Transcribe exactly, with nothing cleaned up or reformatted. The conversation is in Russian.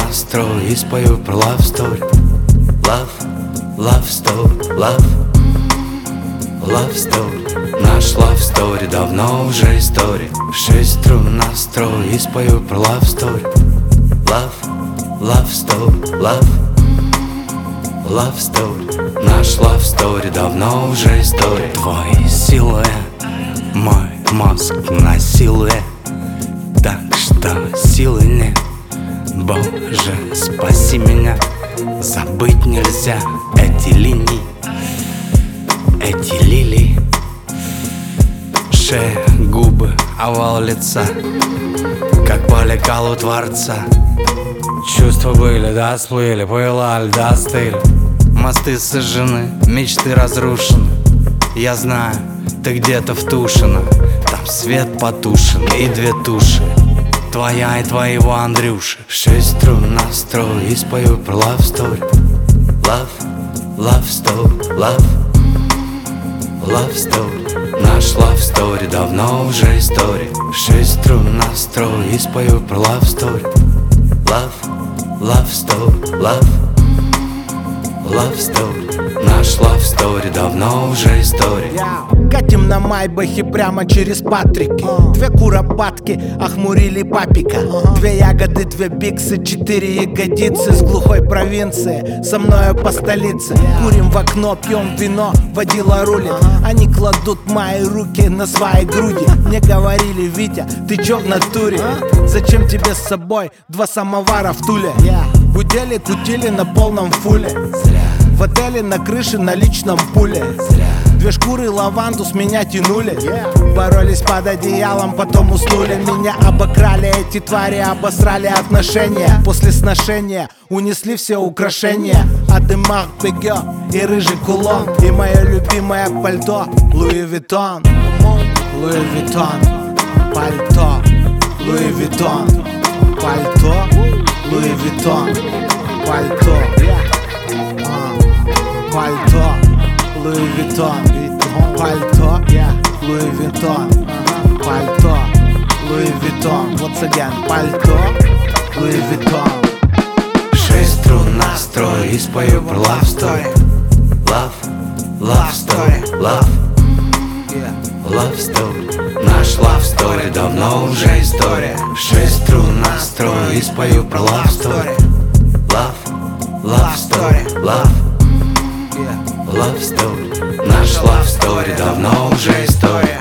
настрой и спою про love story. Love, love story, love, love story. Наш love story давно уже история. В шесть струн настрой и спою про love story. Love, love story, love, love story. Наш love story давно уже история. Твой силуэт мой мозг насилует, так что силы нет. Боже, спаси меня. Забыть нельзя эти линии, эти лилии. Шея, губы, овал лица, как по лекалу Творца. Чувства были, да, сплыли, пылали, да, стыли. Мосты сожжены, мечты разрушены. Я знаю, ты где-то в Тушино. Там свет потушен и две туши, твоя и твоего Андрюши. Шесть струн настрой и спою про love story. Love, love story, love, love story. Наш love story давно уже история. Шесть струн настрой и спою про love story. Love, love story, love, love story. Наш love story давно уже история. Катим на майбахе прямо через Патрики. Две куропатки охмурили папика. Две ягоды, две биксы, четыре ягодицы с глухой провинции. Со мною по столице. Курим в окно, пьем вино, водила рулит. Они кладут мои руки на свои груди. Мне говорили: Витя, ты чё в натуре? Зачем тебе с собой два самовара в Туле? Гудели, кутили на полном фуле. В отеле на крыше на личном пуле. Две шкуры лаванду с меня тянули. Боролись под одеялом, потом уснули. Меня обокрали эти твари, обосрали отношения. После сношения унесли все украшения. Адемар Пегё и рыжий кулон. И мое любимое пальто Луи Виттон. Луи Виттон, пальто Луи Виттон, пальто Луи Виттон, пальто Пальто Луи Виттон, пальто Луи Виттон, пальто Луи Виттон. Once again, пальто Луи Виттон. Шесть струн настрой и спою про love story. Love, love story, love, love story. Наш love story давно уже история. Шесть струн настрой и спою про love story. Love, love story, love, love story. Наш love story давно уже история.